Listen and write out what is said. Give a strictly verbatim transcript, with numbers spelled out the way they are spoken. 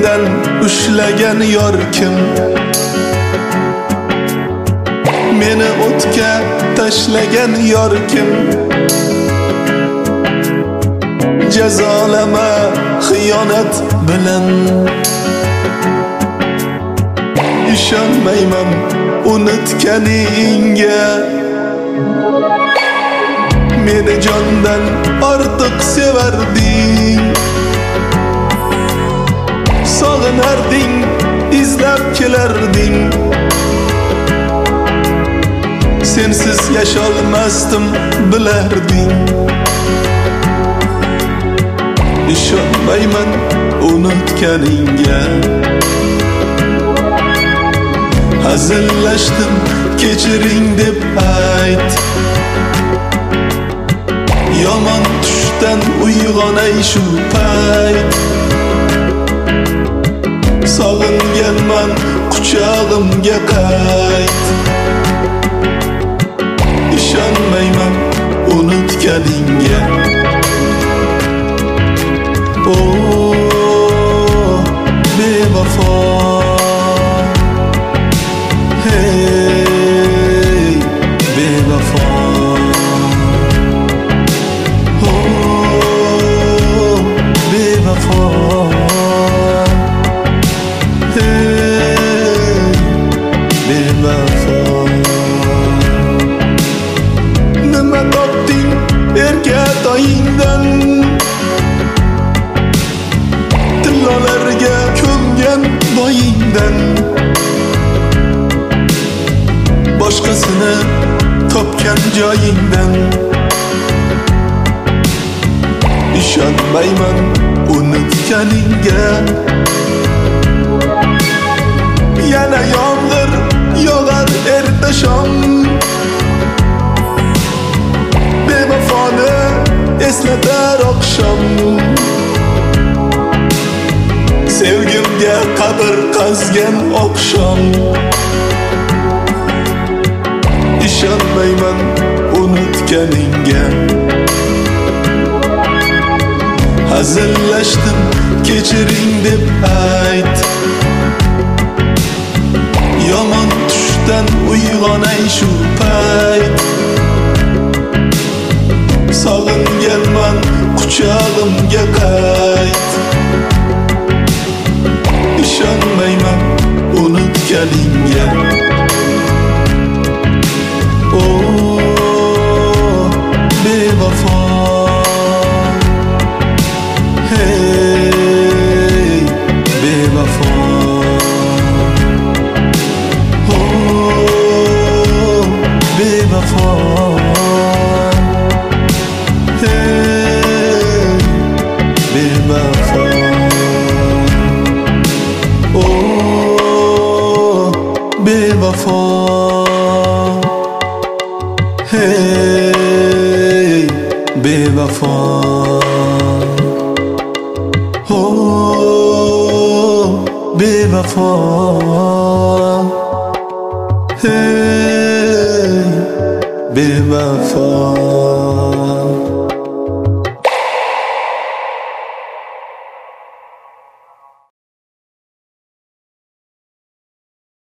elimden ushlagan yor kim? Meni o'tga tashlagan yor kim? Jazolama xiyonat bilan. İşonmayman unutganingga. Meni jondan ortiq sevarding. Sog'inarding, izlab kelarding. Sensiz yasholmasdim bilarding. İşonmayman unutganingga. Hazillashdim, kechiring deb ayt. Yomon tushdan uyg'onay shu payt. Sog'inganman, quchog'imga qayt. İşonmayman unutganingga. Oh, bevafo. Hey, bevafo. Oh, bevafo. Hey, bevafo. Nima topding erkatoyingdan? Tillolarga ko'mgan boyingdan. Boshqasini topgan joyingdan. İşonmayman unutganingga. Yana yomg'ir yog'ar erta shom. Bevafoni eslatar oqshom. Sevgimga qabr qazgan oqshom. İşonmayman unutganingga. Hazillashdim, kechiring deb ayt. Yomon tushdan uyg'onay shu payt. Sog'inganman, quchog'imga qayt. İşonmayman unutganingga. Oh, bevafo. Hey, bevafo. Oh, bevafo. Hey, bevafo. Oh, bevafo. Hey, bevafo. Oh, bevafo. Hey, bevafo.